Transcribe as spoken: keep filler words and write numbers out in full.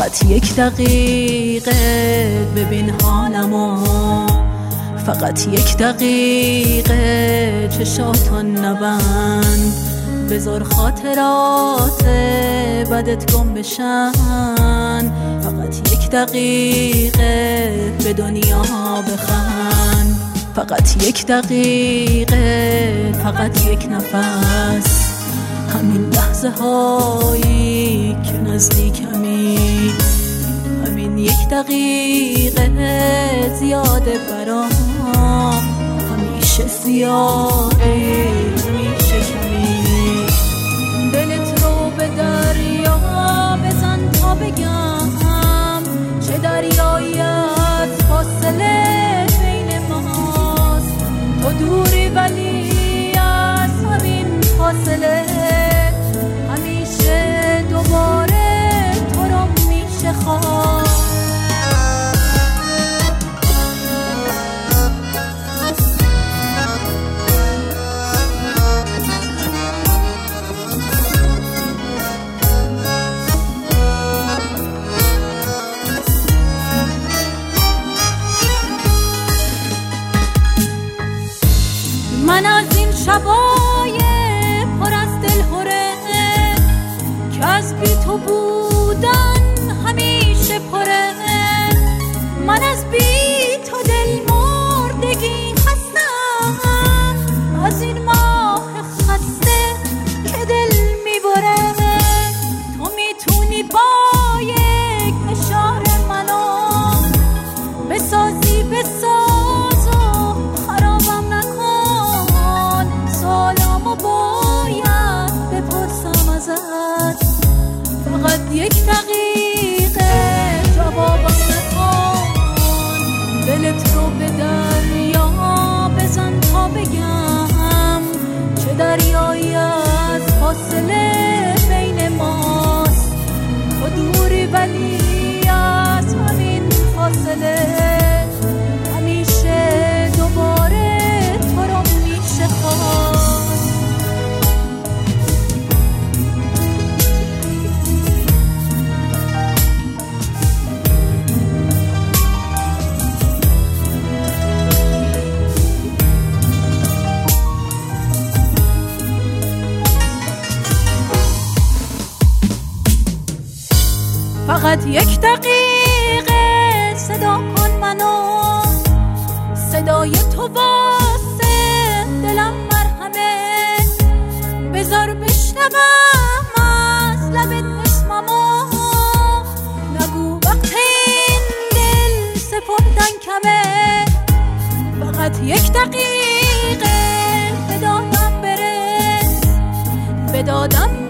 فقط یک دقیقه ببین حالمو، فقط یک دقیقه چشاتان نبند، بذار خاطرات بدت گم بشن. فقط یک دقیقه به دنیا بخند، فقط یک دقیقه، فقط یک نفس، همین لحظه هایی که نزدیکمی، همین یک دقیقه زیاده برام، همیشه زیاده همیشه کمی. دلت رو به دریا بزن تا بگم چه دریایی از فاصله بین ماست. تو دوری ولی از همین فاصله همیشه دوباره تو رو میشه خواست. من از این شبای پر از دلهوره که از بی تو بودن همیشه پره، من از بی تو دل مردگی خستم، از این ماه خسته که دل میبره. تو میتونی با یک اشاره منو بسازی، بساز و خرابم نکن. سالامو باید بپرسم ازت، فقط یک دقیقه جوابم نکن. دلت رو به دریا بزن تا بگم چه دریایی از فاصله بین ماست. تو دوری ولی از همین فاصله همیشه دوباره تو رو میشه خواست. فقط یک دقیقه صدا کن منو، صدای تو واسه دلم مرهمه، بذار بشنوم از لبت اسممو. نگو وقت این دل سپردن کمه، فقط یک دقیقه به دادم برس، به دادم